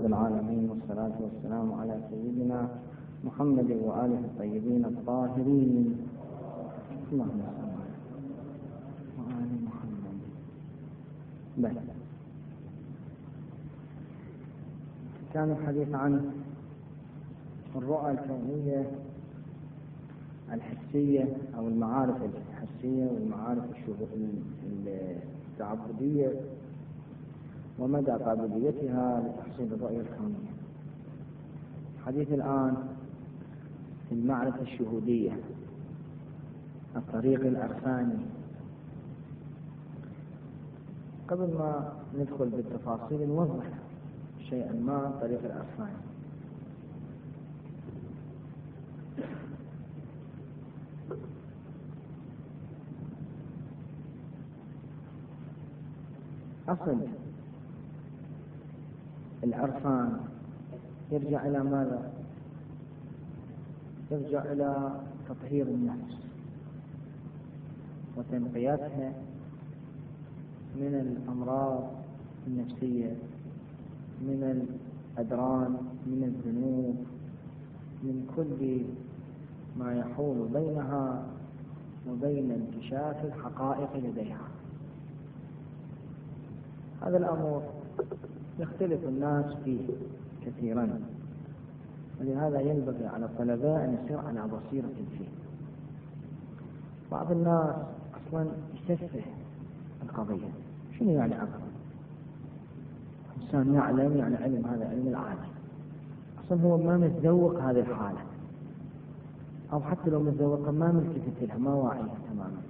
رب العالمين، والصلاة والسلام على سيدنا محمد وآله الطيبين الطاهرين. اللهم صل وآل محمد. بس كان الحديث عن الرؤى الكونية الحسية أو المعارف الحسية والمعارف التعبدية ومدى قابليتها لتحصيل الرؤية الكونية. الحديث الآن في المعرفة الشهودية، الطريق العرفاني. قبل ما ندخل بالتفاصيل نوضح شيئا ما الطريق العرفاني. أصل العرفان يرجع إلى ماذا؟ يرجع إلى تطهير النفس وتنقيتها من الأمراض النفسية، من الأدران، من الذنوب، من كل ما يحول بينها وبين انكشاف الحقائق لديها. هذا الأمر يختلف الناس فيه كثيرا، ولهذا ينبغي على الطلبة أن يصير على بصيرة فيه. بعض الناس أصلا يسفه القضية. شنو يعني عقل؟ إنسان يعلم يعني علم، هذا علم العالم. أصلا هو ما متذوق هذه الحالة، أو حتى لو متذوق ما ملتفت لها، ما واعيها تماما.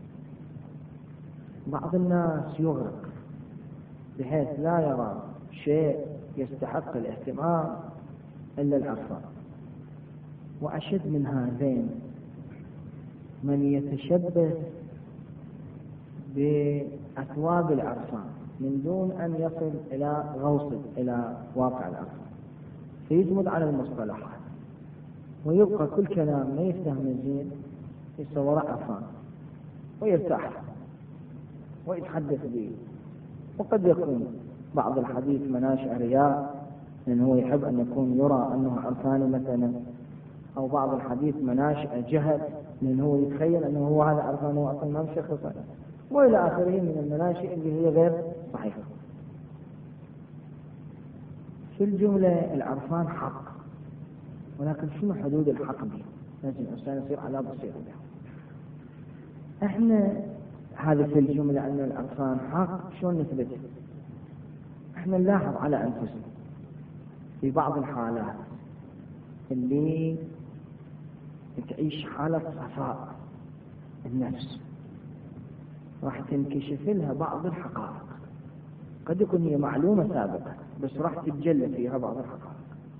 بعض الناس يغرق بحيث لا يرى شيء يستحق الاهتمام إلا العرفان. وأشد من هذين من يتشبه بأثواب العرفان من دون أن يصل إلى غوص إلى واقع العرفان، فيجمد على المصطلحات ويبقى كل كلام ما يفهم زين يصور عرفان ويرتاح ويتحدث به. وقد يكون بعض الحديث مناشئ رياء، لأنه هو يحب أن يكون يرى أنه عرفاني مثلا، أو بعض الحديث مناشئ جهل، لأنه هو يتخيل أنه هو هذا عرفان هو أصلا ما بشخص، وإلى آخره من المناشئ اللي هي غير صحيحة. في الجملة العرفان حق، ولكن شنو حدود الحق به؟ لازم الإنسان يصير على بصيرة به. إحنا هذا في الجملة أن العرفان حق، شلون نثبته؟ إحنا نلاحظ على أنفسنا في بعض الحالات اللي تعيش حالة صفاء النفس راح تنكشف لها بعض الحقائق، قد يكون هي معلومة سابقة بس راح تتجلى فيها بعض الحقائق.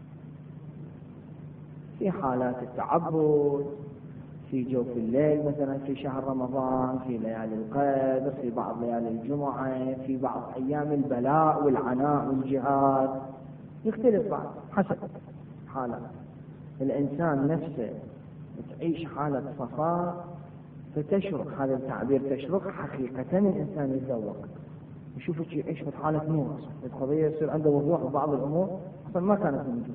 في حالات التعبد، في جوف الليل مثلا في شهر رمضان، في ليالي القدر، في بعض ليالي الجمعة، في بعض أيام البلاء والعناء والجهاد، يختلف بعض حسب حالات الإنسان نفسه. تعيش حالة صفاء فتشرق، هذا التعبير تشرق حقيقة، الإنسان يتذوق يشوفك يعيش في حالة نور، القضية يصير عنده وضوح ببعض الأمور أصلا ما كانت موجودة.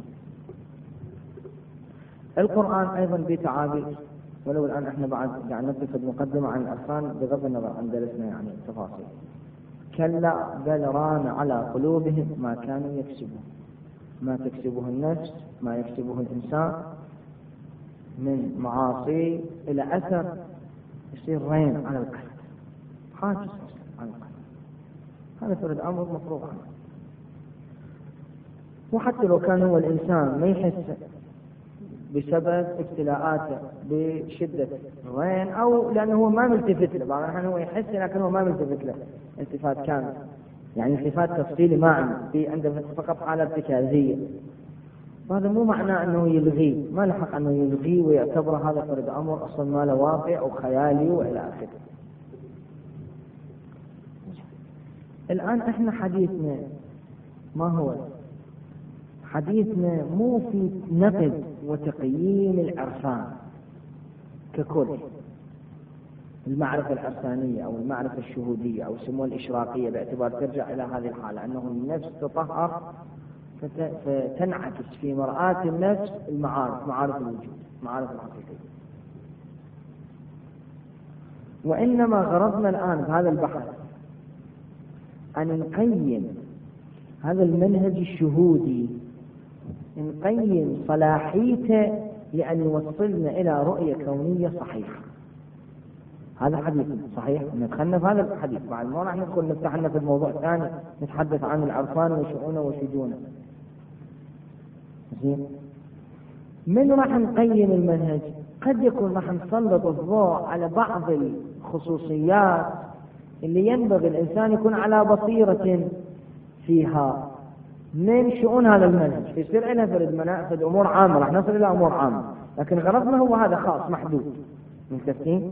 القرآن أيضا بتعابير، ولو الآن احنا بعد قاعد نتخذ مقدمة عن العرفان بغض النظر عن درسنا يعني التفاصيل. كلا بل ران على قلوبهم ما كانوا يكسبون. ما تكسبه النفس، ما يكسبه الإنسان من معاصي إلى أثر يصير رين على القلب، حاجز على القلب. هذا فرد أمر مفروض عنه. وحتى لو كان هو الإنسان ما يحس بسبب ابتلاءاته بشدة الرين، أو لأنه هو ما ملتفت له، بعض الأحيان هو يحس لكن هو ما ملتفت له التفات كامل، يعني التفات تفصيلي ما عنده فقط حالة ارتكازية. هذا مو معناه أنه يلغيه، ما لحق أنه يلغيه ويعتبر هذا فرد أمر أصلا ما له واقع أو خيالي وإلى آخره. الآن إحنا حديثنا ما هو؟ حديثنا مو في نقد وتقييم العرفان ككل، المعرفة العرفانية أو المعرفة الشهودية أو سموها الإشراقية، باعتبار ترجع إلى هذه الحالة أنه النفس تطهر فتنعكس في مرآة النفس المعارف، معارف الوجود، معارف الحقيقية. وإنما غرضنا الآن بهذا البحث أن نقيم هذا المنهج الشهودي، نقيم صلاحيته لأن يوصلنا إلى رؤية كونية صحيحة. هذا حديث صحيح، ندخلنا في هذا الحديث، بعد ما راح ندخل نفتحنا في الموضوع الثاني نتحدث عن العرفان وشؤونه وشجونه. زين، من راح نقيم المنهج؟ قد يكون راح نسلط الضوء على بعض الخصوصيات اللي ينبغي الإنسان يكون على بصيرة فيها من شؤون هذا المنهج، يصير لنا فرد أمور عامة، راح نصل إلى أمور عامة، لكن غرضنا هو هذا خاص محدود. متفقين؟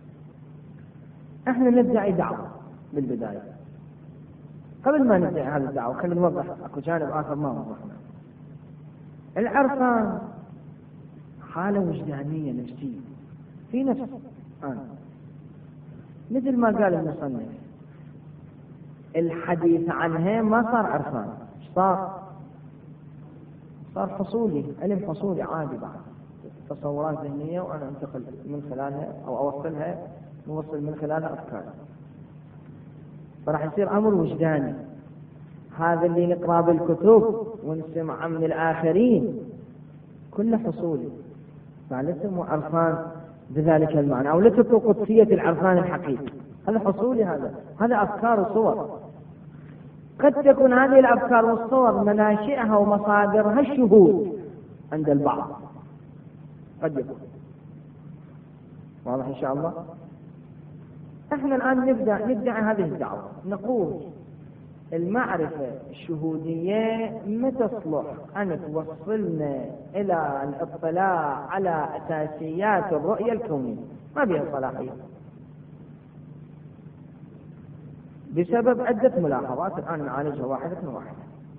احنا ندعي دعوة بالبداية. قبل ما ندعي هذه الدعوة خلينا نوضح اكو جانب آخر ما وضحنا. العرفان حالة وجدانية نفسية في نفس مثل ما قال المصنف، الحديث عنها ما صار عرفان، صار حصولي، علم حصولي عادي، بعد تصورات ذهنية وأنا أنتقل من خلالها أو نوصل من خلالها أفكار، فراح يصير أمر وجداني. هذا اللي نقرأ بالكتب ونسمع من الآخرين كله حصولي، فلا اسمه عرفان بذلك المعنى، أو لا تكون قدسية العرفان الحقيقي، هذا حصولي، هذا أفكار وصور. قد تكون هذه الأفكار والصور مناشئها ومصادرها الشهود عند البعض، قد يكون. واضح إن شاء الله؟ احنا الآن ندعي هذه الدعوة، نقول المعرفة الشهودية ما تصلح أن توصلنا إلى الاطلاع على أساسيات الرؤية الكونية، ما بها صلاحية بسبب عدة ملاحظات الآن نعالجها واحدة واحدة.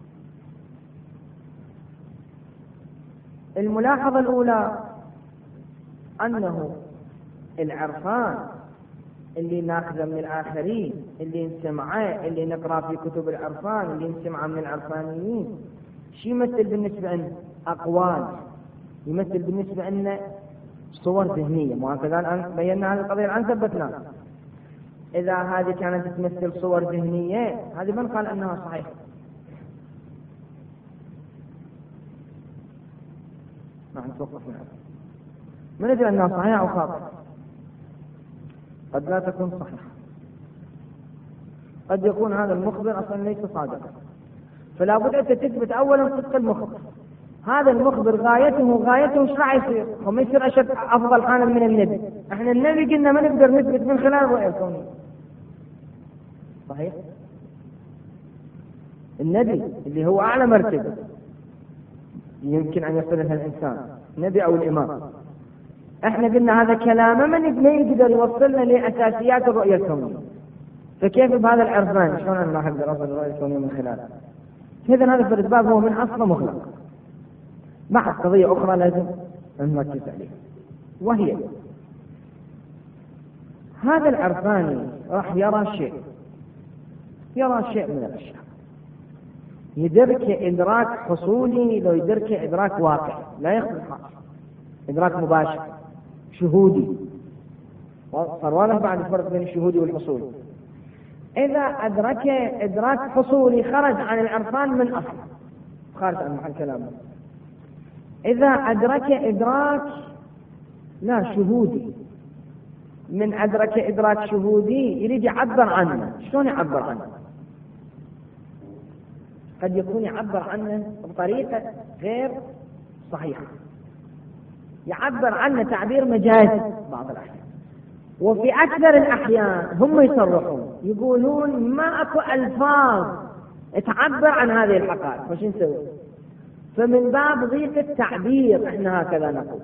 الملاحظة الأولى أنه العرفان اللي ناخذه من الآخرين، اللي نسمعه، اللي نقرأ في كتب العرفان، اللي نسمعه من العرفانيين، شو يمثل بالنسبة لنا؟ أقوال، يمثل بالنسبة لنا صور ذهنية، وهكذا الآن بينا هذه القضية الآن ثبتناها. إذا هذه كانت تمثل صور ذهنية، هذه من قال أنها صحيحة؟ نحن نتوقف منها، من ندري أنها صحيحة أو خاطئة؟ قد لا تكون صحيحة، قد يكون هذا المخبر أصلا ليس صادقا، فلا بد أن تثبت أولا صدق المخبر. هذا المخبر غايته ايش راح يصير؟ وما يصير أشد أفضل حالا من النبي. احنا النبي قلنا ما نقدر نثبت من خلال الرؤية الكونية، صحيح؟ النبي اللي هو أعلى مرتبة يمكن أن يصل لها الإنسان، نبي أو الإمام، احنا قلنا هذا كلامه ما يقدر يوصلنا لأساسيات الرؤية الكونية، فكيف بهذا العرفان شلون أنا راح أقدر أصل الرؤية الكونية من خلاله؟ إذن هذا فرد باب هو من أصله مغلق. بعد قضية أخرى لازم نركز عليها، وهي هذا العرفاني راح يرى شيء من الأشياء، يدرك إدراك حصولي، لو يدرك إدراك واقع لا يخفي إدراك مباشر شهودي. صار واضح بعد الفرق بين الشهودي والحصولي. إذا أدرك إدراك حصولي خرج عن العرفان من أصله، خارج عن محل كلامه. إذا أدرك إدراك لا شهودي، من أدرك إدراك شهودي يريد يعبر عنه، شلون يعبر عنه؟ قد يكون يعبر عنه بطريقة غير صحيحة، يعبر عنه تعبير مجازي بعض الأحيان، وفي أكثر الأحيان هم يصرحون يقولون ما أكو ألفاظ تعبر عن هذه الحقائق، وش نسوي؟ فمن باب ضيق التعبير احنا هكذا نقول.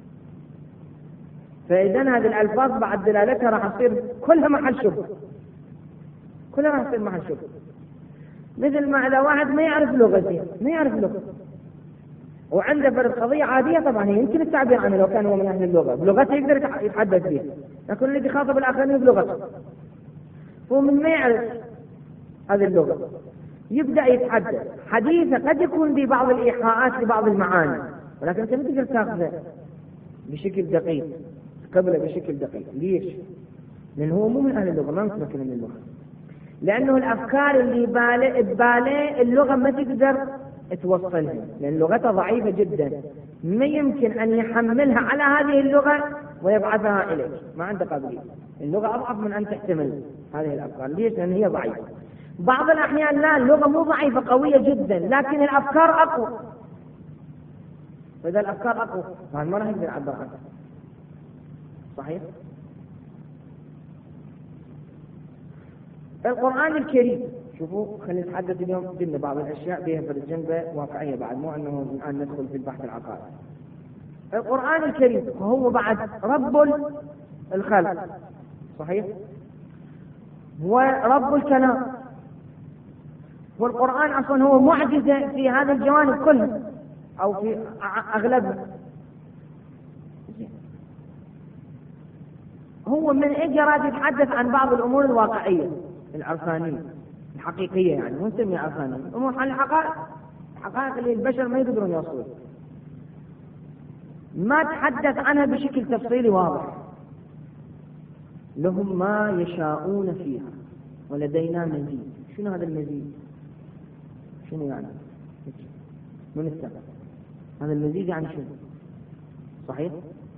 فإذا هذه الألفاظ بعد دلالتها راح تصير كلها محل شبه، كلها راح تصير محل شبه. مثل ما إذا واحد ما يعرف لغتي، ما يعرف لغة وعنده فرد قضية عادية، طبعا هي يمكن التعبير عنه لو كان هو من أهل اللغة، بلغته يقدر يتحدث بها، لكن الذي يخاطب الآخرين بلغته هو من ما يعرف هذه اللغة، يبدأ يتحدث حديثه قد يكون ببعض الإيحاءات لبعض المعاني، ولكن أنت ما تقدر تأخذه بشكل دقيق، قبله بشكل دقيق. ليش؟ لأنه هو مو من أهل اللغة، ما متمكن من اللغة، لأنه الأفكار اللي بباله اللغة ما تقدر توصلها، لأن لغته ضعيفة جدا، ما يمكن أن يحملها على هذه اللغة ويبعثها إليك، ما عنده قابلية. اللغة أضعف من أن تحتمل هذه الأفكار. ليش؟ لأن هي ضعيفة. بعض الأحيان لا، اللغة مو ضعيفة، قوية جدا، لكن الأفكار أقوى، فإذا الأفكار أقوى فهذا ما راح يقدر يعبر عنها. صحيح؟ القرآن الكريم، شوفوا خلينا نتحدث اليوم، قلنا بعض الأشياء بها في الجنبة واقعية بعد، مو أنه الآن ندخل في البحث العقائدي. القرآن الكريم هو بعد رب الخلق، صحيح؟ هو رب الكلام، والقرآن أصلا هو معجزة في هذا الجوانب كلها أو في أغلبها. هو من إجراء يتحدث عن بعض الأمور الواقعية العرفانية الحقيقية، يعني مو نسميها عرفانية، أمور عن الحقائق اللي البشر ما يقدرون يوصلون، ما تحدث عنها بشكل تفصيلي واضح. لهم ما يشاءون فيها ولدينا مزيد. شنو هذا المزيد؟ شنو يعني؟ من السبب هذا المزيد يعني شنو؟ صحيح؟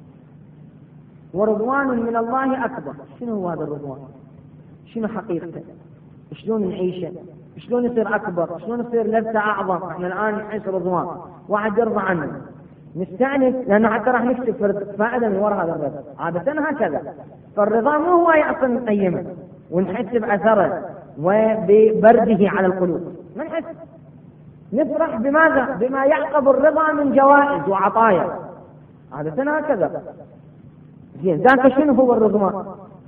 ورضوان من الله أكبر. شنو هو هذا الرضوان؟ شنو حقيقته؟ شلون نعيشه؟ شلون يصير أكبر؟ شلون يصير لذة أعظم؟ احنا الآن نحس رضوان، واحد يرضى عنه نستأنس، لأنه حتى راح نكتب فائدة من وراء هذا الرضا. عادة هكذا، فالرضا مو هو أصلا نقيمه ونحس بأثره وببرده على القلوب، ما نحس، نفرح بماذا؟ بما يعقب الرضا من جوائز وعطايا، عادة هكذا. زين، ذاك شنو هو الرضوان؟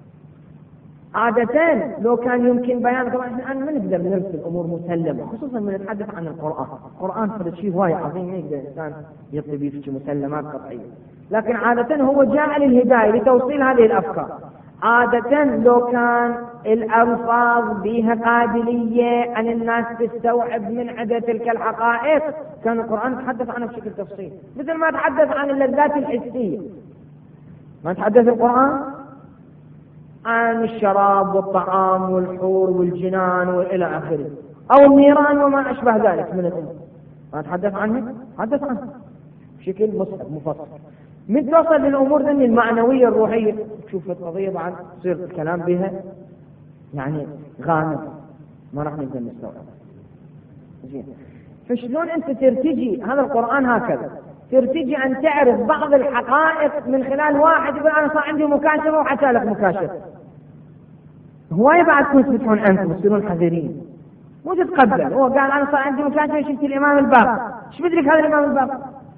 عادة لو كان يمكن بيان، طبعا احنا ما نقدر نرسل امور مسلمه، خصوصا من نتحدث عن القرآن. القرآن هذا شيء هواي عظيم، ما يقدر الانسان يطلب فيه مسلمات قطعيه، لكن عادة هو جاء للهدايه لتوصيل هذه الافكار. عادة لو كان الألفاظ بها قابلية أن الناس تستوعب من عدة تلك الحقائق، كان القرآن يتحدث عنها بشكل تفصيلي، مثل ما تحدث عن اللذات الحسية. ما تحدث القرآن عن الشراب والطعام والحور والجنان وإلى آخره، أو النيران وما أشبه ذلك من الأمور، ما تحدث عنها؟ تحدث عنها بشكل مفصل. من توصل للأمور ذني المعنوية الروحية، تشوف القضية بعد تصير الكلام بها يعني غامض، ما راح نقدر نستوعب. زين، فشلون أنت ترتجي هذا القرآن هكذا؟ ترتجي أن تعرف بعض الحقائق من خلال واحد يقول أنا صار عندي مكاشفة وحتى لك مكاشفة. هواي بعد تثبتون أنتم تصيرون حذرين، مو تتقبل. هو قال أنا صار عندي مكاشفة، شفت الإمام الباقر، ايش بدرك هذا الإمام الباقر؟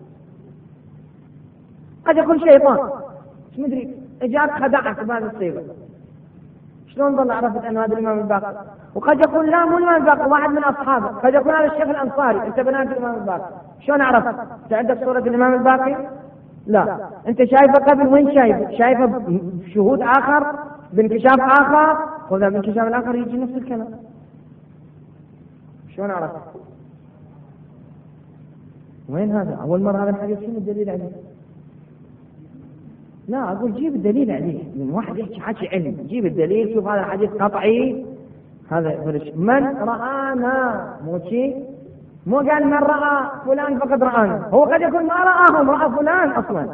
قد يكون شيطان، ايش مدري اجاك خدعك بهذا الصيغة، شلون ظل عرفت أن هذا الإمام الباقر؟ وقد يكون لا، مو الإمام الباقر، واحد من أصحابه، قد يكون هذا الشيخ الأنصاري، أنت بنات الإمام الباقر، شلون عرفت؟ أنت عندك صورة الإمام الباقر؟ لا، أنت شايفه قبل، وين شايفه بشهود آخر، بانكشاف آخر، وذا بانكشاف الآخر يجي نفس الكلام. شلون عرفت؟ وين هذا؟ أول مرة هذا الحديث شنو الدليل عليه؟ لا، أقول جيب الدليل عليه، من واحد يحكي حكي علم، جيب الدليل، شوف هذا الحديث قطعي، هذا من رآنا، مو شيء، مو قال من رأى فلان فقد رآنا، هو قد يكون ما رآهم، رأى فلان أصلا.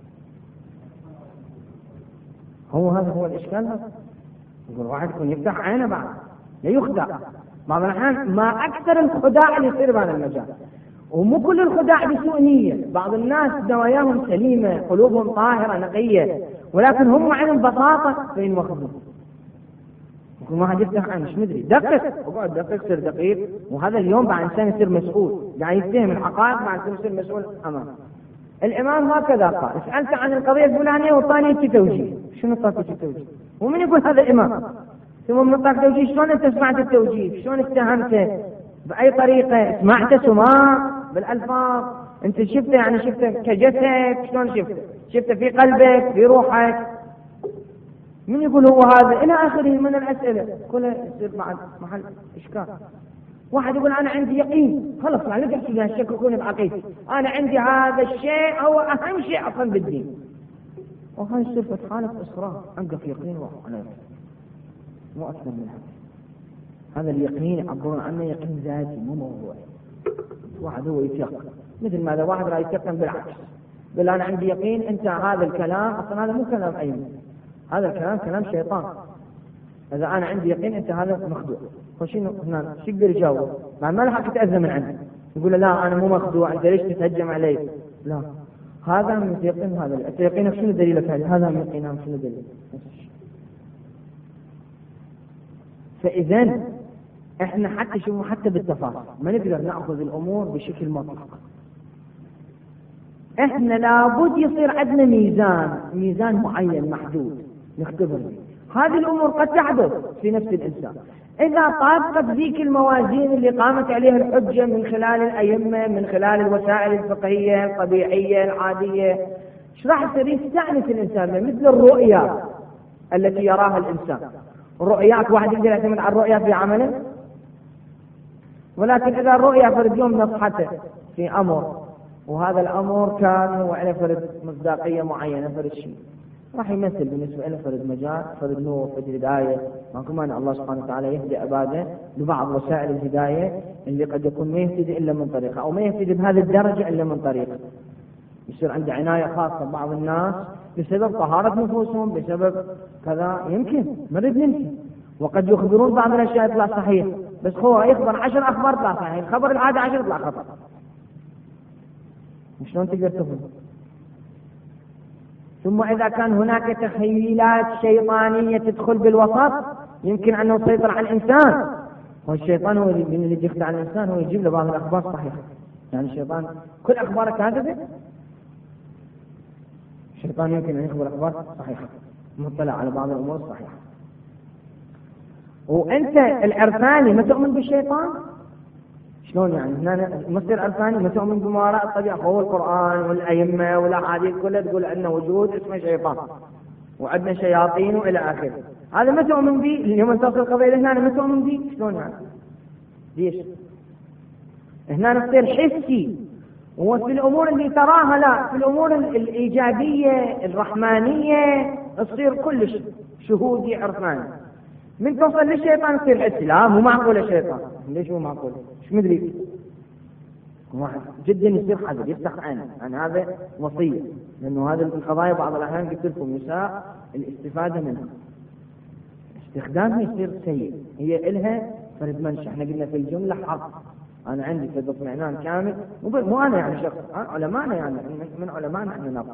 هذا هو الإشكال. هذا يقول واحد يكون يفتح عينه بعد لا يخدع. بعض الأحيان ما أكثر الخداع اللي يصير بهذا المجال، ومو كل الخداع بسوء نية. بعض الناس نواياهم سليمة، قلوبهم طاهرة نقية، ولكن هم عندهم بساطة فين مخزون. يكون واحد يفتح عين، مش مدري، دقق، اقعد دقق، صير دقيق. وهذا اليوم بعد إنسان يصير مسؤول، قاعد يتهم الحقائق، بعد يصير مسؤول أمامه. الإمام هكذا قال، سألت عن القضية الفلانية وطاني توجيه. شنو طاقة التوجيه؟ ومن يقول هذا الإمام؟ ثم من طاقة التوجيه، شلون أنت سمعت التوجيه؟ شلون اتهمته؟ بأي طريقة؟ سمعت سماع بالألفاظ؟ أنت شفته، يعني شفته كجسدك؟ شلون شفته؟ شفته في قلبك، في روحك؟ من يقول هو هذا؟ إلى آخره من الأسئلة كلها يصير محل إشكال. واحد يقول أنا عندي يقين، خلص لا تحكي لي الشك يكون بعقيدتي، أنا عندي هذا الشيء هو أهم شيء أصلا بالدين. وهاي يصير في حالة إصرار، عندك يقين وأنا يقين، مو أكثر من هذا. هذا اليقين يعبرون عنه يقين ذاتي مو موضوعي. واحد هو يتيقن، مثل ماذا واحد لا يتيقن بالعكس، بل أنا عندي يقين أنت هذا الكلام أصلا هذا مو كلام أيمن، هذا الكلام كلام شيطان. إذا أنا عندي يقين أنت هذا مخدوع، وشنو هنا شو يقدر يجاوب؟ ما لحق يتأذى من عنده، يقول لا أنا مو مخدوع، أنت ليش تتهجم علي؟ لا، هذا من يقين، هذا أنت يقينك شنو دليلك؟ هذا من يقينك شنو دليلك؟ فإذا إحنا حتى شوفوا حتى بالتفاصيل ما نقدر نأخذ الأمور بشكل مطلق. إحنا لابد يصير عندنا ميزان معين محدود نختبر به. هذه الأمور قد تحدث في نفس الإنسان إذا طابقت ذيك الموازين اللي قامت عليها الحجة من خلال الأئمة، من خلال الوسائل الفقهية الطبيعية العادية. ايش راح يصير؟ يستأنس الإنسان مثل الرؤيا التي يراها الإنسان. الرؤيات واحد يقدر يعتمد على الرؤيا في عمله، ولكن إذا الرؤيا فرد يوم نصحته في أمر وهذا الأمر كان هو له فرد مصداقية معينة، فرد شيء راح يمثل بالنسبة له فرد مجال، فرد نور، فرد هداية. ماكو مانع الله سبحانه وتعالى يهدي عباده ببعض وسائل الهداية اللي قد يكون ما يهتدي إلا من طريقه، أو ما يهتدي بهذه الدرجة إلا من طريقه. يصير عنده عناية خاصة ببعض الناس بسبب طهارة نفوسهم، بسبب كذا، يمكن مرد ننسى. وقد يخبرون بعض الأشياء يطلع صحيح، بس هو يخبر 10 أخبار يطلع صحيح، الخبر العادي 10 يطلع خطأ. شلون تقدر تفهم؟ ثم إذا كان هناك تخيلات شيطانية تدخل بالوسط يمكن أنه يسيطر على الإنسان، والشيطان هو اللي يخدع على الإنسان، هو يجيب له بعض الأخبار صحيحة. يعني الشيطان كل أخبارك كاذبة؟ الشيطان يمكن أن يخبر أخبار صحيحة، مطلع على بعض الأمور الصحيحة. وأنت العرفاني ما تؤمن بالشيطان؟ شلون يعني؟ هنا مصير عرفاني ما تؤمن بما وراء الطبيعة؟ هو القرآن والأئمة والأحاديث كلها تقول عندنا وجود اسمه شيطان وعندنا شياطين وإلى آخره. هذا ما تؤمن به؟ اليوم تصل القضية هنا ما تؤمن به؟ شلون يعني؟ ليش؟ هنا نصير حسي، وفي الأمور اللي تراها لا، في الأمور الإيجابية الرحمانية تصير كلش شهودي عرفاني. من توصل للشيطان يصير حسي، لا مو معقول الشيطان. ليش مو معقول؟ مش مدري. واحد جدا يصير حذر، يفتح عينه عن هذا وصية، لأنه هذه القضايا بعض الأحيان قلت لكم يساء الاستفادة منها، استخدامها يصير سيء. هي إلها فرد منشأ، احنا قلنا في الجملة حق. أنا عندي فرد اطمئنان كامل، مو أنا يعني شخص، علماءنا يعني من علماءنا احنا نقرأ.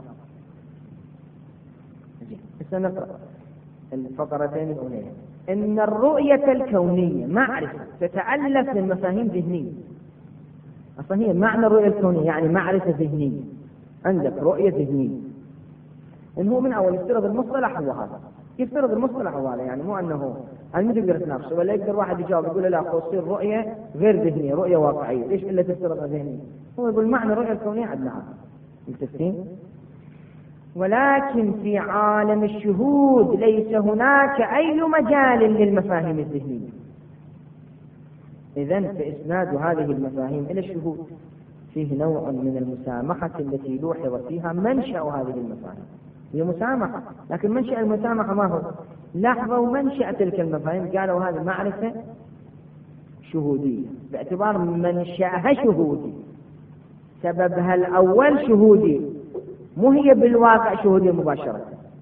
هسه نقرأ الفقرتين الأولين. إن الرؤية الكونية معرفة تتألف من مفاهيم ذهنية. أصلا هي معنى الرؤية الكونية يعني معرفة ذهنية، عندك رؤية ذهنية. إن هو من أول يفترض المصطلح هو هذا، يفترض المصطلح هو هذا، يعني مو أنه ما تقدر تناقشه، ولا يقدر واحد يجاوب يقول لا تصير رؤية غير ذهنية، رؤية واقعية، ليش إلا تفترض ذهنية؟ هو يقول معنى الرؤية الكونية عندنا هذا التفهيم. ولكن في عالم الشهود ليس هناك أي مجال للمفاهيم الذهنية. إذن فإسناد هذه المفاهيم إلى الشهود فيه نوع من المسامحة التي لوحظ فيها منشأ هذه المفاهيم. هي مسامحة، لكن منشأ المسامحة ما هو؟ لاحظوا منشأ تلك المفاهيم، قالوا هذه معرفة شهودية باعتبار منشأها شهودي، سببها الأول شهودي، مو هي بالواقع شهودية مباشرة.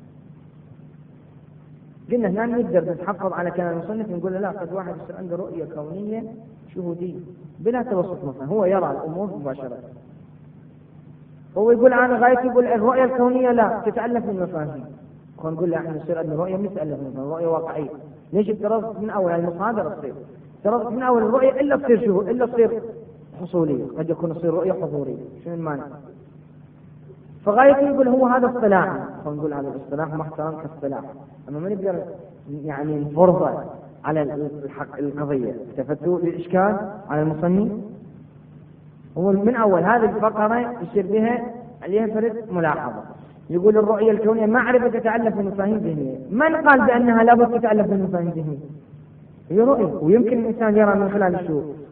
قلنا هنا نقدر نتحفظ على كلام المصنف نقول لا، قد واحد يصير عنده رؤية كونية شهودية بلا توسط مثلا، هو يرى الأمور مباشرة. هو يقول أنا غاية يقول الرؤية الكونية لا تتألف من مفاهيم، نقول له احنا نصير عندنا رؤية متألف من رؤية واقعية. ليش افترضت من أول المصادر تصير افترضت من أول الرؤية إلا تصير شهود، إلا تصير حصولية، قد يكون تصير رؤية حضورية. شنو المعنى؟ فغاية يقول هو هذا اصطلاح، نقول هذا الاصطلاح محترم كاصطلاح، أما ما نقدر يعني نفرضه على القضية. استفدتوا الإشكال على المصنف؟ هو من أول هذه الفقرة يصير بها عليها فرد ملاحظة، يقول الرؤية الكونية معرفة تتألف من مفاهيم ذهنية. من قال بأنها لابد تتألف من مفاهيم ذهنية؟ هي رؤية، ويمكن الإنسان يرى من خلال الشهود،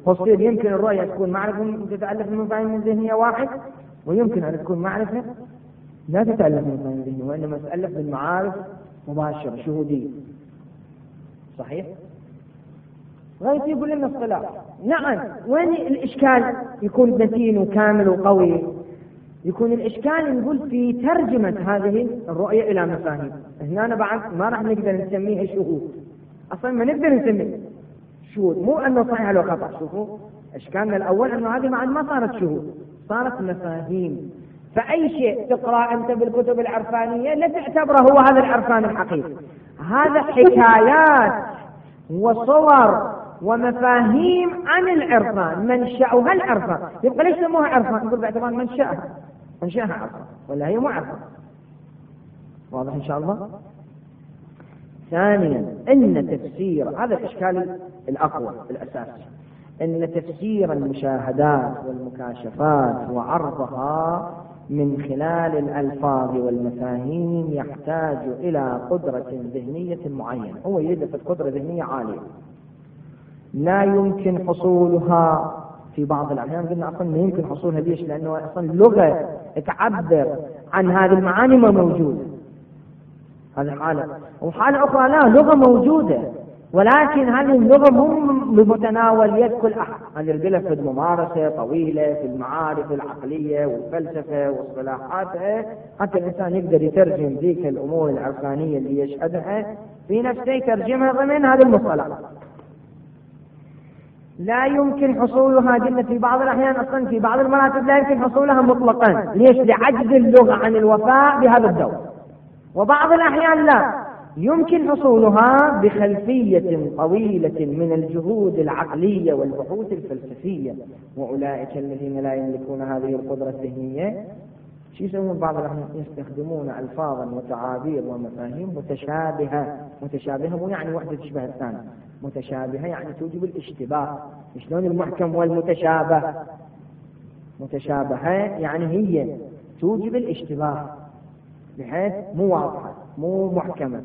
فصيل يمكن الرؤية تكون معرفة تتألف من مفاهيم الذهنية واحد، ويمكن أن تكون معرفة لا تتألف من مفاهيم الذهنية وإنما تتألف بالمعارف مباشرة شهودية. صحيح؟ غير يقول لنا اصطلاح. نعم، وين الإشكال يكون متين وكامل وقوي؟ يكون الإشكال نقول في ترجمة هذه الرؤية إلى مفاهيم. هنا بعد ما راح نقدر نسميها شهود، أصلا ما نقدر نسميه شهود، مو أنه صحيح لو خطأ. شوفوا إشكالنا الأول أنه هذه بعد ما صارت شهود، صارت مفاهيم. فأي شيء تقرأ أنت بالكتب العرفانية لا تعتبره هو هذا العرفان الحقيقي، هذا حكايات وصور ومفاهيم عن العرفان، منشأها العرفان. يبقى ليش سموها عرفان؟ نقول باعتبار منشأها عرفان، ولا هي مو عرفان. واضح إن شاء الله؟ ثانيا، إن تفسير هذا الإشكال الأقوى الأساسي، إن تفسير المشاهدات والمكاشفات وعرضها من خلال الألفاظ والمفاهيم يحتاج إلى قدرة ذهنية معينة. هو يجد قدرة ذهنية عالية لا يمكن حصولها في بعض الأحيان. قلنا أصلا ما يمكن حصولها. ليش؟ لأنه أصلا لغة تعبر عن هذه المعاني ما موجودة. هذه حالة، وحالة أخرى لا، لغة موجودة ولكن هذه اللغة مو بمتناول يد كل أحد. هذه البلة في الممارسة طويلة في المعارف العقلية والفلسفة واصطلاحاتها، حتى الإنسان يقدر يترجم ذيك الأمور العرفانية اللي يشهدها في نفسه يترجمها ضمن هذا المصطلح. لا يمكن حصولها. قلنا في بعض الأحيان أصلا في بعض المراتب لا يمكن حصولها مطلقا. ليش؟ لعجز اللغة عن الوفاء بهذا الدور. وبعض الأحيان لا يمكن حصولها بخلفية طويلة من الجهود العقلية والبحوث الفلسفية. وأولئك الذين لا يملكون هذه القدرة الذهنية شو يسمون؟ بعض الأحيان يستخدمون ألفاظا وتعابير ومفاهيم متشابهة مو يعني واحدة تشبه الثانية، متشابهة يعني توجب الاشتباه. شلون المحكم والمتشابه؟ متشابهة يعني هي توجب الاشتباه بحيث مو واضحة مو محكمة.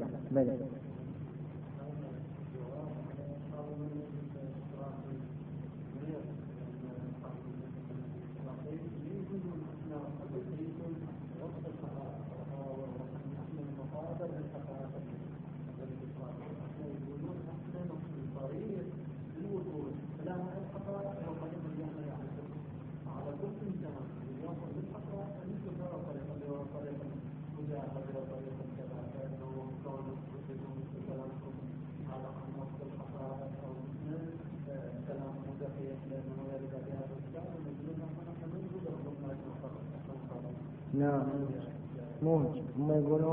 لا مو هم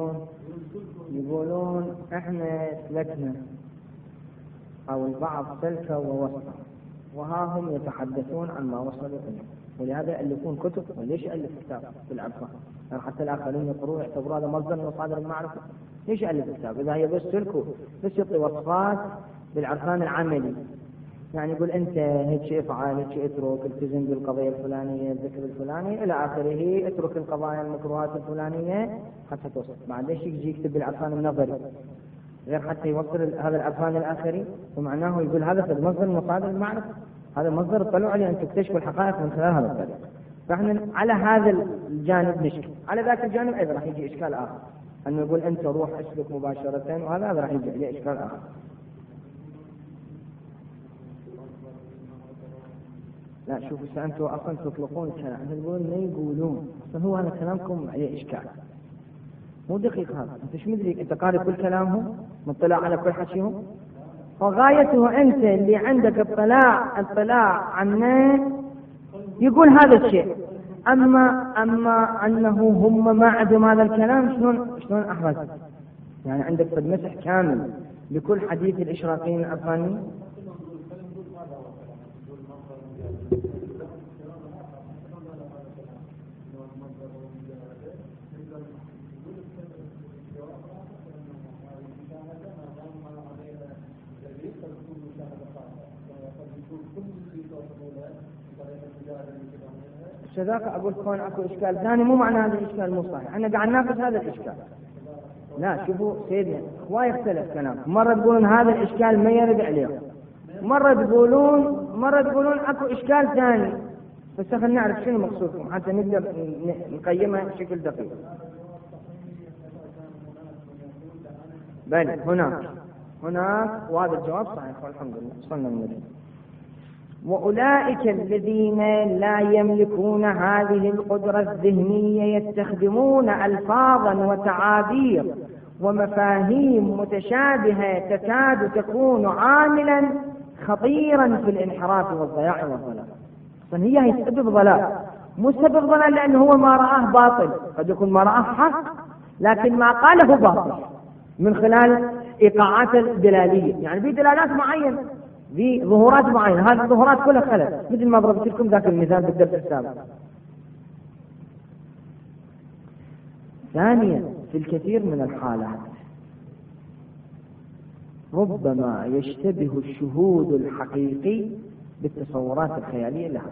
يقولون احنا سلكنا او البعض سلكه ووصل، وها هم يتحدثون عن ما وصلوا اليه، ولهذا يألفون كتب. وليش يألف كتاب بالعرفان؟ حتى الآخرين يقرون يعتبروا هذا مصدر من مصادر المعرفة. ليش يألف كتاب إذا هي بس سلكه بس يعطي وصفات بالعرفان العملي؟ يعني يقول أنت هيك شيء افعل، هيك شيء اترك، التزم بالقضية الفلانية، الذكر الفلاني إلى آخره، اترك القضايا المكروهات الفلانية حتى توصل. بعد ليش يجي يكتب بالعرفان النظري غير حتى يوصل هذا العرفان الآخري؟ ومعناه يقول هذا في مصدر من مصادر المعرفة، هذا مصدر اطلعوا عليه أن تكتشفوا الحقائق من خلال هذا الطريق. فاحنا على هذا الجانب نشكل، على ذاك الجانب أيضا راح يجي إشكال آخر، أنه يقول أنت روح اسلك مباشرة، وهذا راح يجي عليه إشكال آخر. لا شوفوا أنتم أصلا تطلقون الكلام، تقولون ما يقولون، أصلا هو هذا كلامكم عليه إشكال مو دقيق. هذا أنت شو مدري؟ أنت قارئ كل كلامهم، مطلع على كل حكيهم، وغايته أنت اللي عندك اطلاع عنه يقول هذا الشيء. أما أنه هم ما عندهم هذا الكلام، شلون أحرز؟ يعني عندك قد مسح كامل لكل حديث الإشراقيين العرفانيين. كذاك أقول كون أكو إشكال ثاني مو معنى هذا الإشكال مو صحيح، أنا قاعد ناقش هذا الإشكال. لا شوفوا سيدنا هواي يختلف كلام، مرة تقولون هذا الإشكال ما يرد عليهم، مرة تقولون مرة تقولون اكو اشكال ثاني، بس خلينا نعرف شنو مقصودكم حتى نقدر نقيمها بشكل دقيق. بل هناك وهذا الجواب صحيح والحمد لله صلنا النبي. وأولئك الذين لا يملكون هذه القدرة الذهنية يستخدمون ألفاظا وتعابير ومفاهيم متشابهة تكاد تكون عاملا خطيرا في الانحراف والضياع والضلال. هي سبب ضلال، مو سبب ضلال لأنه هو ما رآه باطل، قد يكون ما رآه حق لكن ما قاله باطل من خلال إيقاعات الدلالية، يعني في دلالات معينة، في ظهورات معينة، هذه الظهورات كلها خلل، مثل ما ضربت لكم ذاك المثال بالدرس السابق. ثانيا، في الكثير من الحالات ربما يشتبه الشهود الحقيقي بالتصورات الخيالية لها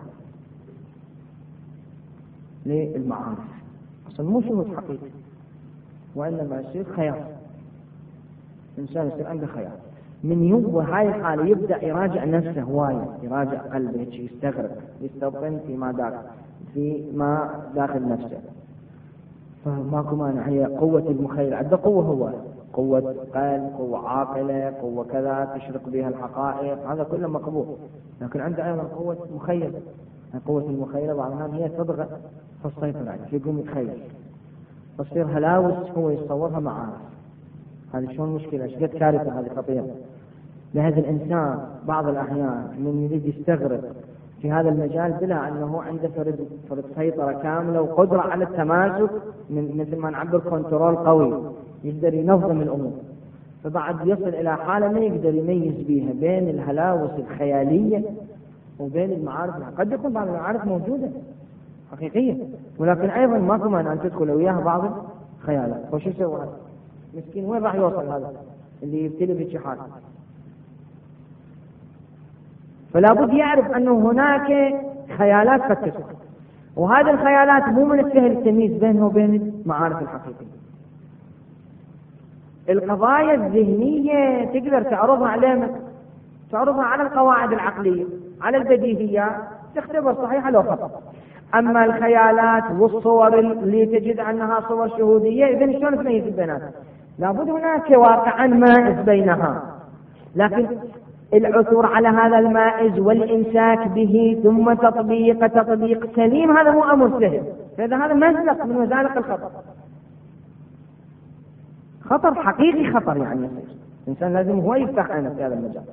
للمعارف. أصلا مو شهود حقيقي وإنما يصير خيال، إنسان يصير عنده خيال. من يوم هاي الحالة يبدأ يراجع نفسه هواية، يراجع قلبه، يستغرق، يستوطن فيما داخل نفسه. فماكو مانع، هي قوة المخيل، عنده قوة، هو قوة قلب، قوة عاقلة، قوة كذا تشرق بها الحقائق، هذا كله مقبول. لكن عنده أيضا قوة مخيل، قوة المخيلة بعضها هي تضغط فالسيطرة عليه، يقوم يتخيل، تصير هلاوس هو يتصورها معارف. هذه شلون مشكلة، ايش قد كارثة، هذه خطيرة. لهذا الإنسان بعض الأحيان من يريد يستغرق في هذا المجال بلا أنه عنده فرد سيطرة كاملة وقدرة على التماسك، من مثل ما نعبر كنترول قوي، يقدر ينظم الأمور. فبعد يصل إلى حالة ما يقدر يميز بيها بين الهلاوس الخيالية وبين المعارف. قد يكون بعض المعارف موجودة حقيقية، ولكن أيضا ماكو مانع أن تدخل وياها بعض الخيالات. وش يسوي هذا مسكين؟ وين راح يوصل هذا اللي يبتلي بشحات؟ فلا بد يعرف أنه هناك خيالات قد تدخل، وهذه الخيالات مو من السهل التمييز بينه وبين المعارف الحقيقية. القضايا الذهنية تقدر تعرضها على تعرضها على القواعد العقلية، على البديهيات، تختبر صحيحة لو خطأ. أما الخيالات والصور اللي تجد أنها صور شهودية، إذن شلون تميز بيناتها؟ لابد هناك واقعا مائز بينها، لكن العثور على هذا المائز والإمساك به ثم تطبيق سليم، هذا مو أمر سهل. فإذا هذا مزلق من مزالق الخطر، خطر حقيقي، خطر يعني الإنسان لازم هو يفتح عينه في هذا المجال.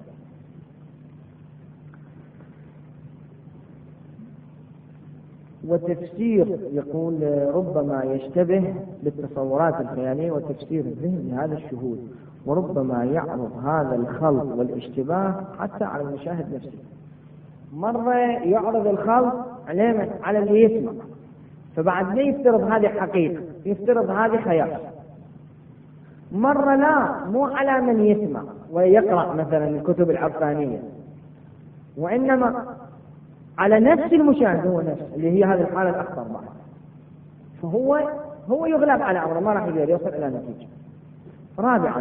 وتفسير، يقول ربما يشتبه بالتصورات الخيالية وتفسير الذهن لهذا الشهود، وربما يعرض هذا الخلط والاشتباه حتى على المشاهد نفسه. مرة يعرض الخلط على اللي يسمع، فبعد ما يفترض هذه حقيقة، يفترض هذه خيال. مرة لا، مو على من يسمع ويقرأ مثلا الكتب العرفانية، وإنما على نفس المشاهد هو نفسه، اللي هي هذه الحالة الأخطر بعد. فهو يغلب على أمره، ما راح يقدر يوصل إلى نتيجة. رابعا،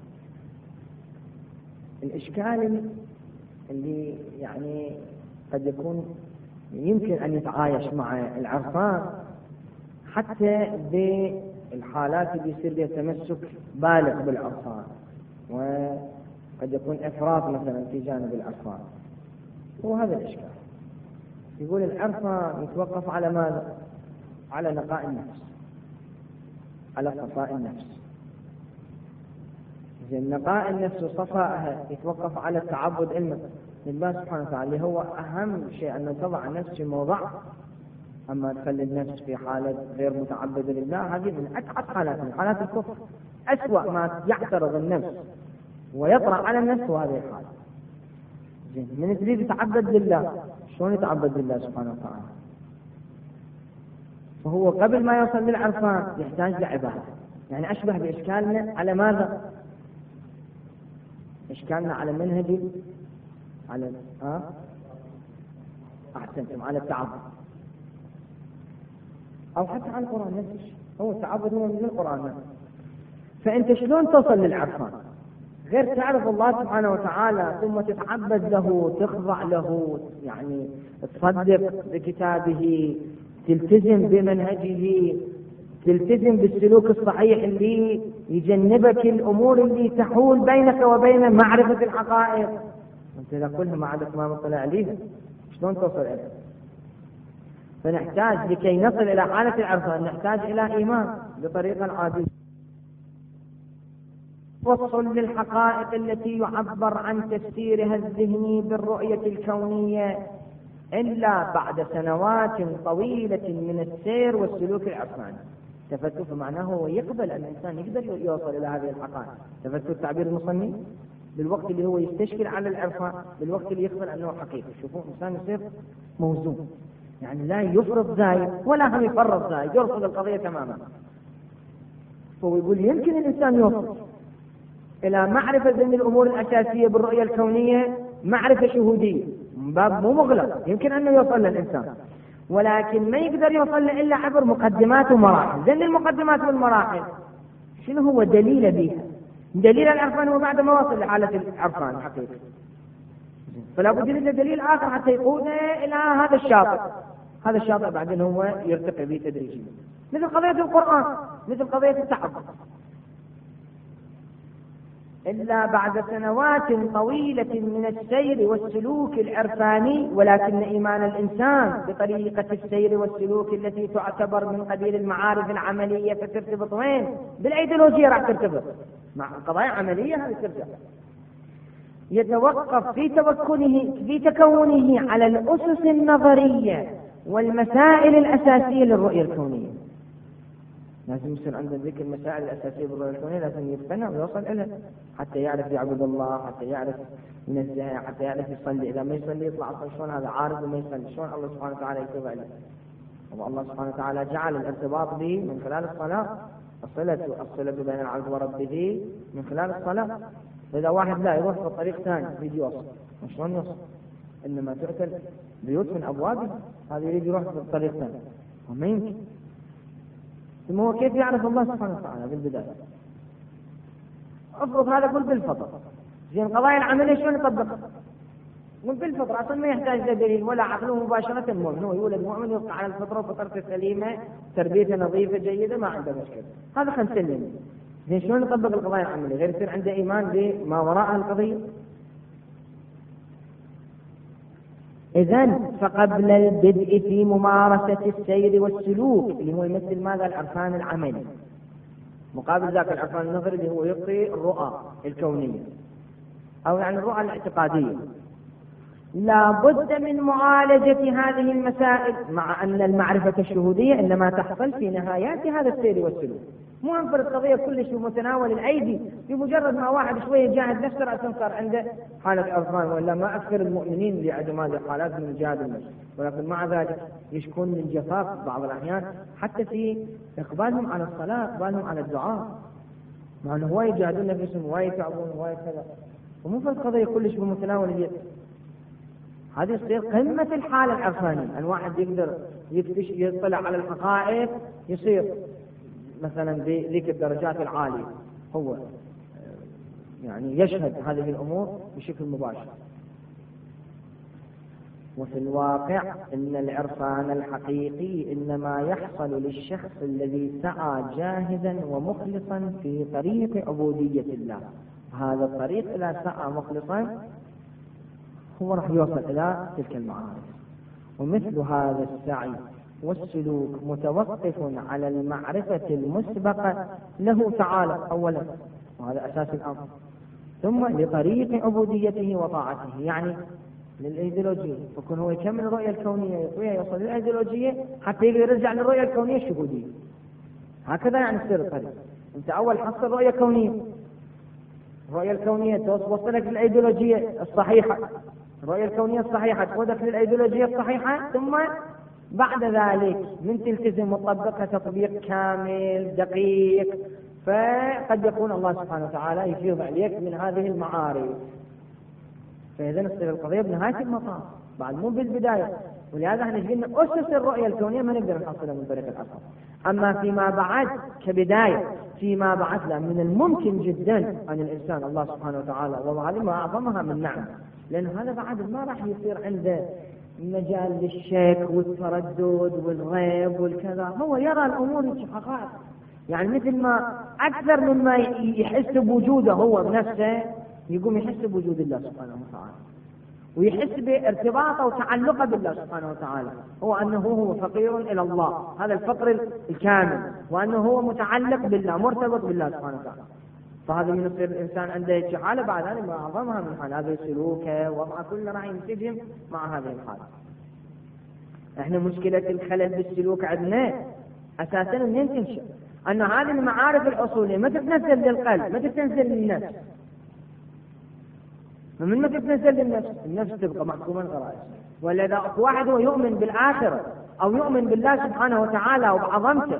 الإشكال اللي يعني قد يكون يمكن أن يتعايش مع العرفان حتى بالحالات اللي يصير بها تمسك بالغ بالعرفان، وقد يكون إفراط مثلا في جانب العرفان. هو هذا الإشكال. يقول العرفان يتوقف على ماذا؟ على نقاء النفس، على صفاء النفس. زين، نقاء النفس وصفائها يتوقف على التعبد لله سبحانه وتعالى، اللي هو أهم شيء أن تضع النفس في موضع. أما تخلي النفس في حالة غير متعبدة لله، هذه من أتعب حالات، من حالات الكفر. أسوأ ما يعترض النفس ويطرأ على النفس وهذه الحالة. زين، من تريد يتعبد لله، شلون يتعبد لله سبحانه وتعالى؟ فهو قبل ما يوصل للعرفان يحتاج لعبادة. يعني أشبه بإشكالنا على ماذا؟ إشكالنا على منهج، على أحسنتم، على التعبد، أو حتى على القرآن نفسه. هو التعبد هو من القرآن نفسه. فأنت شلون توصل للعرفان؟ غير تعرف الله سبحانه وتعالى ثم تتعبد له، تخضع له، يعني تصدق بكتابه، تلتزم بمنهجه، تلتزم بالسلوك الصحيح اللي يجنبك الأمور اللي تحول بينك وبين معرفة الحقائق. أنت إذا كلها ما عندك ما مطلع عليها شلون توصل إليها؟ فنحتاج لكي نصل إلى حالة العرفان نحتاج إلى إيمان بطريقة عادية، وصل للحقائق التي يعبر عن تفسيرها الذهني بالرؤية الكونية إلا بعد سنوات طويلة من السير والسلوك العرفاني. تفتت معناه هو يقبل أن الإنسان يقدر يوصل إلى هذه الحقائق. تفتت تعبير المصنف بالوقت اللي هو يستشكل على العرفان، بالوقت اللي يقبل أنه حقيقي. شوفوا إنسان يصير موزون، يعني لا يفرط زايد ولا هم يفرط زايد، يرفض القضية تماما. فهو يقول يمكن الإنسان يوصل إلى معرفة من الأمور الأساسية بالرؤية الكونية معرفة شهودية، باب مو مغلق، يمكن أنه يوصل للإنسان، ولكن ما يقدر يوصل له إلا عبر مقدمات ومراحل. لأن المقدمات والمراحل شنو هو دليل بها؟ دليل العرفان هو بعد ما وصل لحالة العرفان الحقيقي، فلا بد له دليل آخر حتى يقوده إلى هذا الشاطئ. هذا الشاطئ بعدين هو يرتقي به تدريجيا، مثل قضية القرآن، مثل قضية التعبد. إلا بعد سنوات طويلة من السير والسلوك العرفاني، ولكن إيمان الإنسان بطريقة السير والسلوك التي تعتبر من قبيل المعارف العملية فترتبط وين؟ بالأيديولوجية راح ترتبط مع قضايا عملية. هذه ترجع يتوقف في تكونه على الأسس النظرية والمسائل الأساسية للرؤية الكونية. لازم يصير عنده ذكر المسائل الأساسية بالرؤية الكونية، لازم يقتنع ويوصل إليه حتى يعرف يعبد الله، حتى يعرف ينزه، حتى يعرف يصلي. إذا ما يصلي يطلع أصلا شلون هذا عارف وما يصلي؟ شلون الله سبحانه وتعالى يتوب عليه؟ والله سبحانه وتعالى جعل الارتباط به من خلال الصلاة، الصلة بين العبد وربه من خلال الصلاة. فإذا واحد لا يروح في طريق ثاني يجي يوصل، شلون يوصل؟ إنما تؤكل بيوت من أبوابها، هذا يريد يروح في طريق ثاني وما يمكن. ثم هو كيف يعرف الله سبحانه وتعالى بالبداية؟ افرض هذا قل بالفطر، زين قضايا العملية شلون يطبقها؟ قل بالفطر، أصلا ما يحتاج دليل ولا عقله مباشرة مؤمن، هو يولد مؤمن يبقى على الفطرة وفطرته سليمة، تربيته نظيفة جيدة، ما عنده مشكلة، هذا خلينا نسلم. زين شلون نطبق القضايا العملية غير يصير عنده إيمان بما وراء القضية؟ إذن فقبل البدء في ممارسة السير والسلوك اللي هو يمثل ماذا؟ العرفان العملي، مقابل ذاك العرفان النظري اللي هو يعطي الرؤى الكونية أو يعني الرؤى الاعتقادية. لا بد من معالجة هذه المسائل، مع أن المعرفة الشهودية إنما تحصل في نهايات هذا السير والسلوك. مو أنفرد قضية كلش بمتناول الأيدي، بمجرد ما واحد شوية جاهد نفسه رأسا صار عنده حالة عرفان. ولا ما أكثر المؤمنين اللي عندهم هذه الحالات من جهاد النفس، ولكن مع ذلك يشكون من جفاف بعض الأحيان حتى في إقبالهم على الصلاة، إقبالهم على الدعاء، مع أنه هواي يجاهدون نفسهم، هواي يتعبون، هواي كذا، ومو فرد قضية كلش بمتناول اليد. هذه تصير قمة الحالة العرفانية، الواحد يقدر يطلع على الحقائق، يصير مثلا بذيك الدرجات العالية هو يعني يشهد هذه الأمور بشكل مباشر. وفي الواقع إن العرفان الحقيقي إنما يحصل للشخص الذي سعى جاهدا ومخلصا في طريق عبودية الله. هذا الطريق إلى سعى مخلصا هو راح يوصل إلى تلك المعارف. ومثل هذا السعي والسلوك متوقف على المعرفة المسبقة له تعالى أولا، وهذا أساس الأمر، ثم لطريق عبوديته وطاعته، يعني للأيديولوجية، فكون هو يكمل الرؤية الكونية يوصل للأيديولوجية حتى يقدر يرجع للرؤية الكونية الشهودية. هكذا يعني يصير الطريق. أنت أول حصل رؤية كونية، الرؤية الكونية توصلك للأيديولوجية الصحيحة، الرؤية الكونية الصحيحة تقودك للأيديولوجية الصحيحة، ثم بعد ذلك من تلتزم وتطبقها تطبيق كامل دقيق، فقد يكون الله سبحانه وتعالى يفيض عليك من هذه المعارف. فإذا نصير القضية بنهاية المطاف بعد مو بالبداية. ولهذا احنا قلنا أسس الرؤية الكونية ما نقدر نحصلها من طريق العصر. أما فيما بعد كبداية فيما بعد لا، من الممكن جدا أن الإنسان الله سبحانه وتعالى وهذه ما أعظمها من نعمة، لأن هذا بعد ما راح يصير عنده مجال للشك والتردد والغيب والكذا، هو يرى الأمور حقائق. يعني مثل ما أكثر مما يحس بوجوده هو بنفسه، يقوم يحس بوجود الله سبحانه وتعالى، ويحس بارتباطه وتعلقه بالله سبحانه وتعالى، هو أنه هو فقير إلى الله، هذا الفقر الكامل، وأنه هو متعلق بالله مرتبط بالله سبحانه وتعالى. فهذا من يصير الإنسان عنده حالة بعد ذلك ما أعظمها من حال هذا سلوكه وضعه كله راح ينسجم مع هذه الحالة. احنا مشكلة الخلل بالسلوك عندنا أساسا منين تنشأ؟ أن هذه المعارف الأصولية ما تتنزل للقلب، ما تتنزل للنفس. فمن ما تتنزل للنفس، النفس تبقى محكومة الغرائز. ولذا واحد هو يؤمن بالآخرة أو يؤمن بالله سبحانه وتعالى وبعظمته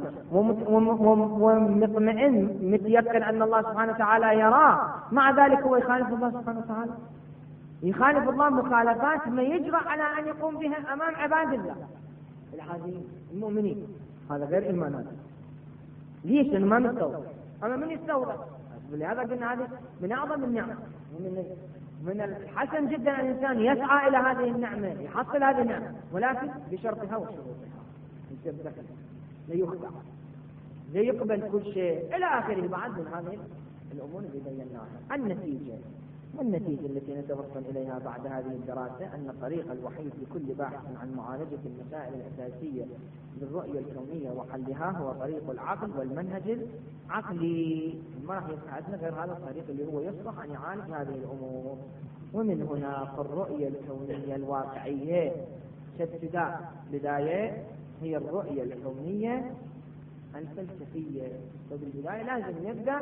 ومطمئن متيقن أن الله سبحانه وتعالى يراه، مع ذلك هو يخالف الله سبحانه وتعالى، يخالف الله مخالفات ما يجرأ على أن يقوم بها أمام عباد الله العاديين المؤمنين. هذا غير إيمان. هذا ليش؟ لأنه ما مستوعب. أما من يستوعب؟ ولهذا قلنا هذه من أعظم النعم، من الحسن جدا أن الإنسان يسعى إلى هذه النعمة، يحصل هذه النعمة، ولكن بشرطها وشروطها، يصير دخل لا يخدع، لا يقبل كل شيء إلى آخره. بعد من هذه الأمور اللي بيناها والنتيجة التي نتوصل إليها بعد هذه الدراسة أن الطريق الوحيد لكل باحث عن معالجة المسائل الأساسية للرؤية الكونية وحلها هو طريق العقل والمنهج العقلي. ما راح يساعدنا غير هذا الطريق اللي هو يصلح أن يعالج هذه الأمور. ومن هنا فالرؤية الكونية الواقعية كابتداء بداية هي الرؤية الكونية الفلسفية. فبالبداية لازم نبدأ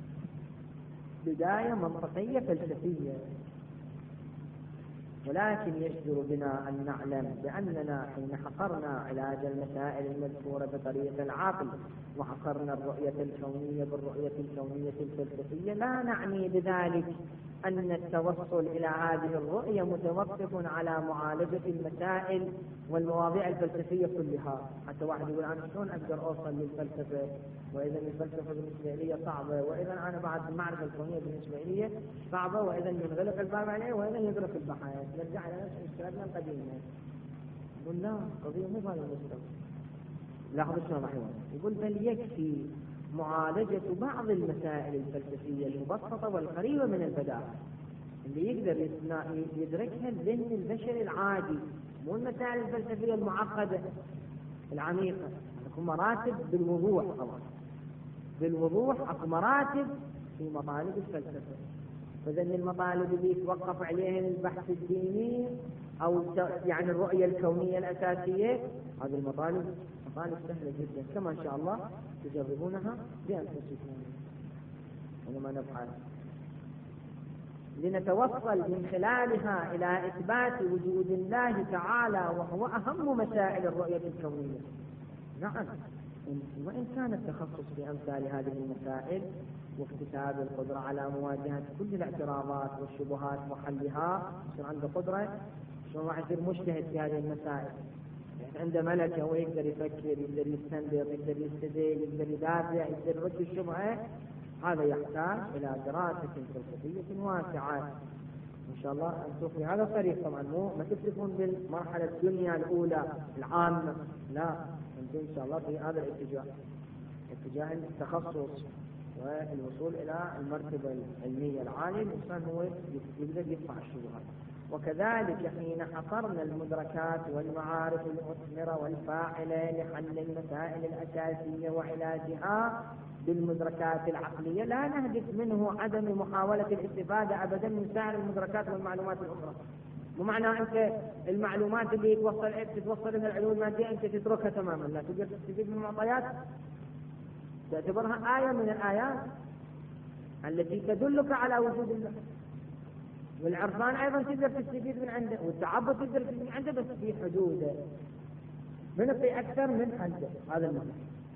بداية منطقية فلسفية، ولكن يجدر بنا أن نعلم بأننا حين حصرنا علاج المسائل المذكورة بطريق العقل وحصرنا الرؤية الكونية بالرؤية الكونية الفلسفية، لا نعني بذلك أن التوصل إلى هذه الرؤية متوقف على معالجة المسائل والمواضيع الفلسفية كلها. حتى واحد يقول أنا شلون أقدر أوصل للفلسفة، وإذا الفلسفة بالنسبة لي صعبة، وإذا أنا بعد المعرفة الكونية بالنسبة لي صعبة، وإذا ينغلق الباب عليه، وإذا يدرك البحث. نرجع إلى نفس مشكلتنا القديمة. يقول لا، قضية مو بهذا المستوى. لاحظوا شلون راح يقول بل يكفي معالجة بعض المسائل الفلسفية المبسطة والقريبة من البداهة اللي يقدر يدركها الذهن البشري العادي، مو المسائل الفلسفية المعقدة العميقة. اكو مراتب بالوضوح، طبعا بالوضوح اكو مراتب في مطالب الفلسفة. فإذا المطالب اللي يتوقف عليها البحث الديني أو يعني الرؤية الكونية الأساسية، هذه المطالب مطالب سهلة جدا، كما إن شاء الله تجربونها بأنفسكم ولما نفعل، لنتوصل من خلالها إلى إثبات وجود الله تعالى، وهو أهم مسائل الرؤية الكونية. نعم، وإن كان التخصص في أمثال هذه المسائل واكتساب القدرة على مواجهة كل الاعتراضات والشبهات وحلها، يصير عنده قدرة شلون راح يصير مجتهد في هذه المسائل. يعني عنده ملكة ويقدر يفكر، يقدر يستنبط، يقدر يستدل، يقدر يدافع، يقدر يرد الشبهة. هذا يحتاج إلى دراسة فلسفية واسعة. إن شاء الله أنتم في هذا الطريق، طبعا ما تكتفون بالمرحلة الدنيا الأولى العامة، لا، أنتم إن شاء الله في هذا الاتجاه، اتجاه التخصص والوصول إلى المرتبة العلمية العالية. الإنسان هو يقدر يدفع الشبهات. وكذلك حين حصرنا المدركات والمعارف المثمرة والفاعلة لحل المسائل الأساسية وعلاجها بالمدركات العقلية، لا نهدف منه عدم محاولة الاستفادة أبدا من سائر المدركات والمعلومات الأخرى. ومعنى أنت المعلومات اللي تتوصل إلى العلوم المادية أنت تتركها تماما، لا تقدر تستفيد من المعطيات، تعتبرها آية من الآيات التي تدلك على وجود الله. والعرفان أيضا تقدر تستفيد من عنده، والتعبد تقدر تستفيد من عنده، بس في حدوده، بنعطي أكثر من عنده. هذا المعنى.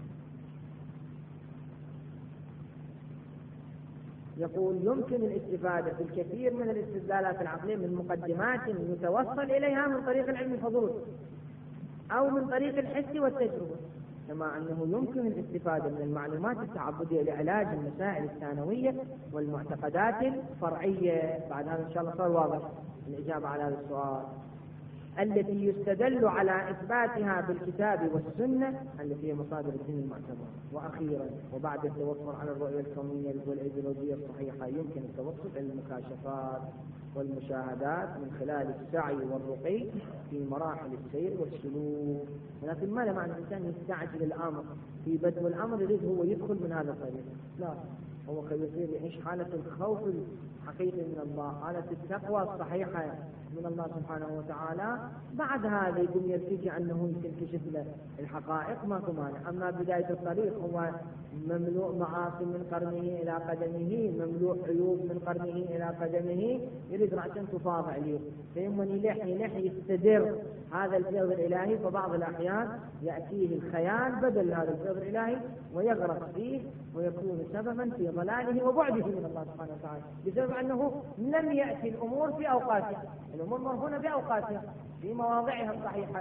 يقول يمكن الاستفادة في الكثير من الاستدلالات العقلية من مقدمات يتوصل إليها من طريق العلم الحضور أو من طريق الحس والتجربة. كما أنه يمكن الاستفادة من المعلومات التعبدية لعلاج المسائل الثانوية والمعتقدات الفرعية. بعد هذا إن شاء الله صار واضح الإجابة على هذا السؤال. التي يستدل على إثباتها بالكتاب والسنة التي هي مصادر الدين المعتبرة. وأخيرا وبعد التوصل على الرؤية الكونية والإيديولوجية الصحيحة يمكن التوصل إلى المكاشفات والمشاهدات من خلال السعي والرقي في مراحل السير والسلوك. ولكن ما معنى الإنسان يستعجل الأمر في بدء الأمر يريد هو يدخل من هذا الطريق؟ لا، هو قد يصير يعيش حالة الخوف الحقيقي من الله، حالة التقوى الصحيحة من الله سبحانه وتعالى. بعد هذا يقوم يرتجع أنه تنكشف له الحقائق ماكو مانع. أما بداية الطريق هو مملوء معاصي من قرنه إلى قدمه، مملوء عيوب من قرنه إلى قدمه، يريد رأسا تفاض عليه فيمن يلح يستدر هذا الفيض الإلهي. فبعض الأحيان يأتيه الخيال بدل هذا الفيض الإلهي ويغرق فيه ويكون سببا في ضلاله وبعده من الله سبحانه وتعالى، بسبب أنه لم يأتي الأمور في أوقاتها. الأمور مرهونة بأوقاتها في مواضعها الصحيحة.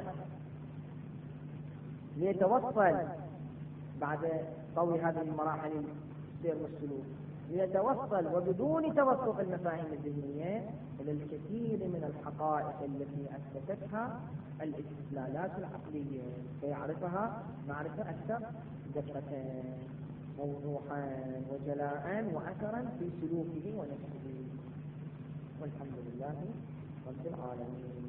ليتوصل بعد طوي هذه المراحل السير والسلوك، ليتوصل وبدون توسط المفاهيم الذهنية إلى الكثير من الحقائق التي أثبتتها الاستدلالات العقلية، فيعرفها معرفة أكثر دقة، موضوعا وجلاء وأثرا في سلوكه ونفسه. والحمد لله رب العالمين.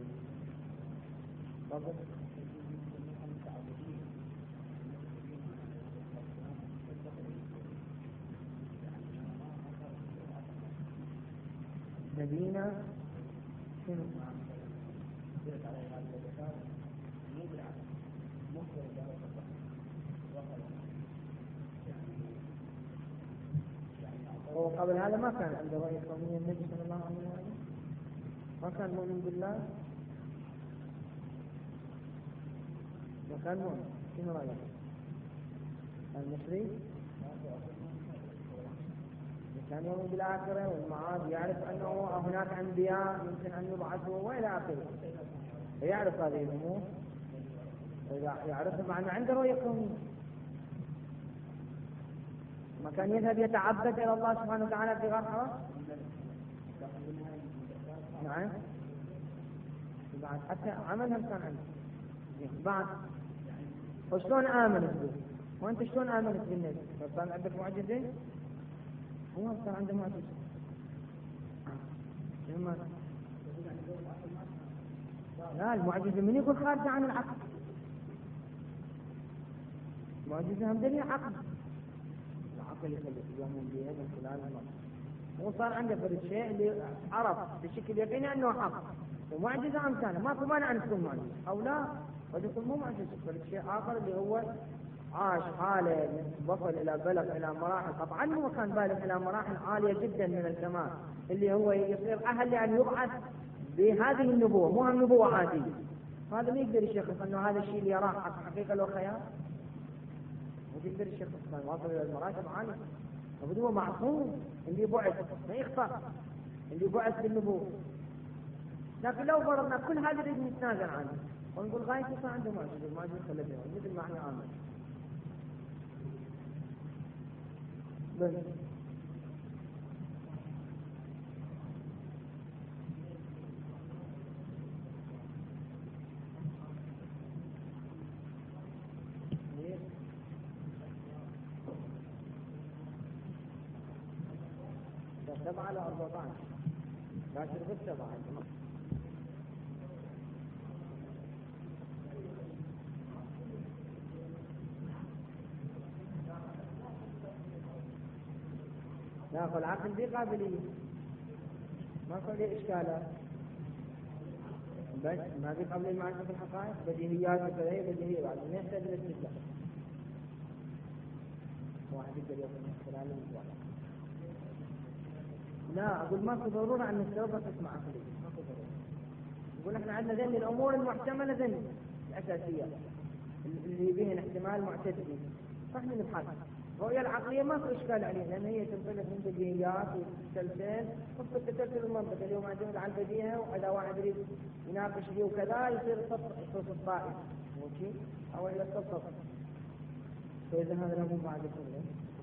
نبينا وقبل هذا ما كان عنده رؤية كونية النبي صلى الله عليه وسلم، ما كان مؤمن بالله، ما كان مؤمن. شنو رأيك؟ المصري كان يؤمن بالآخرة والمعاد، يعرف أنه هناك أنبياء يمكن أن يبعثوا وإلى آخره، يعرف هذه الأمور. يعرف معنى عنده رؤية كونية. ما كان يذهب يتعبد إلى الله سبحانه وتعالى في غار حراء. نعم، بعد حتى عملها كان عنده بعد. وشلون آمنت به؟ وأنت شلون آمنت بالنبي؟ كان عندك معجزة؟ هو كان عنده معجزة. لا، المعجزة من يقول خارجة عن العقل. المعجزة هم دليل عقل. العقل يخلي يوم بها من خلال الله. هو صار عنده فرد شيء اللي عرف بشكل يقيني أنه حق، ومعجزة أمثاله. ما في مانع أن تكون معجزة أو لا، قد يكون مو معجزة، فرد شيء آخر اللي هو عاش حالة وصل إلى بلغ إلى مراحل. طبعا هو كان بالغ إلى مراحل عالية جدا من الكمال، اللي هو يصير أهل لأن يبعث بهذه النبوة، مو هم نبوة عادية. هذا ما يقدر يشخص أنه هذا الشيء اللي يراه حقيقة لو خيال، ما يقدر يشخص. كان واصل إلى المراتب عالية، لابد هو معصوم اللي بعث ما يخطأ، اللي بعث بالنبوة. لكن لو فرضنا كل هذا نريد نتنازل عنه ونقول غايته صار عنده معجزة، المعجزة خلدها مثل ما احنا عامل بس. سبعة على 14 باكر بالسبعة. ناخذ العقل ذي قابلية، ما في إشكالات، بس ما في قبل المعرفة بالحقائق بديهيات وكذا بديهية بعد ما يحتاج للاستدلال. واحد يقدر ياخذ من خلال الموضوع. لا أقول ماكو ضرورة أن نستوقف اسمع عقلي، ماكو ضرورة. نقول إحنا عندنا ذن الأمور المحتملة، ذن الأساسية اللي بهن احتمال معتدل، فإحنا نبحث. الرؤية العقلية ماكو إشكال عليها، لأن هي تنطلق من بديهيات وتسلسل، خصوصا التسلسل المنطقي اللي هو معتمد على البديهة، وإذا واحد يريد يناقش فيه وكذا يصير الصف الطائف، ماشي؟ أو إلى الصف. فإذا هذا له بعد كله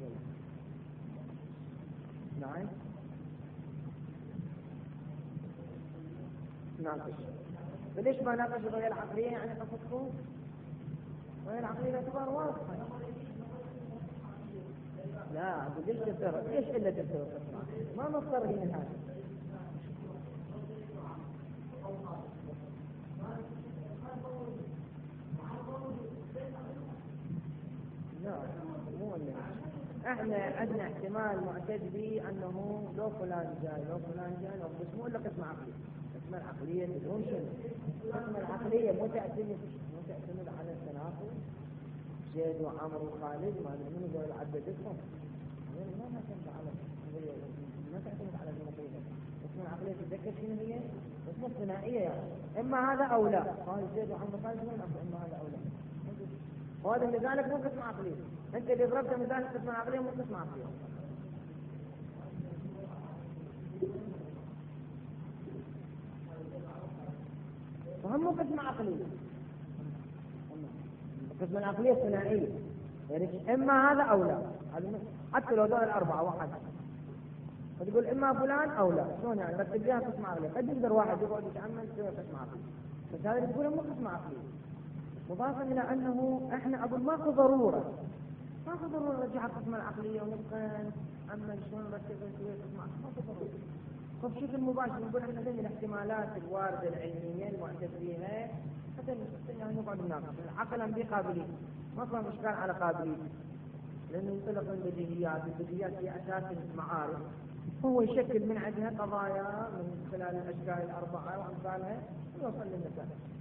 نعم ناقش. فليش ما ناقش الرؤية العقلية؟ يعني قصدكم الرؤية العقلية تعتبر واضحة. لا ليش تفرق؟ ايش إلا تفرق؟ ما نضطر من هذا. لا مو اللي احنا عندنا احتمال معتد به انه لو فلان جاي لو فلان جاي لو، بس مو الا قسم عقلي. القسمة العقلية تدرون شنو؟ القسمة العقلية مو تعتمد على التناقض. زيد وعمر وخالد ما ادري منو ذول عددتهم. ما تعتمد على النقيضة. القسمة العقلية تتذكر شنو هي؟ القسمة الثنائية يعني اما هذا او لا. قال زيد وعمر وخالد اما هذا او لا. وهذا اللي قالك مو قسمة عقلية. انت اللي ضربت مثال قسمة عقلية مو قسمة عقلية. وهم مو قسمة عقلية. القسمة العقلية الثنائية يعني اما هذا او لا. حتى لو دول الاربعة واحد فتقول اما فلان او لا. شلون يعني؟ رتب لها قسمة عقلية. قد يقدر واحد يقعد يتأمل يسوي قسمة عقلية، بس هذا تقول مو قسمة عقلية. مضافا الى انه احنا اقول ماكو ضرورة نرجع القسمة العقلية ونبقى نتأمل شلون نرتب نسوي قسمة عقلية. ماكو ضرورة. فبشكل مباشر نقول احنا هذه الاحتمالات الواردة العلمية المعتد بها حتى يعني نقعد نناقش. عقلا بقابلية ما فهم اشكال على قابلية، لانه ينطلق من البديهيات هي اساس المعارف، هو يشكل من عندها قضايا من خلال الاشكال الاربعة وامثالها ويوصل للنتائج.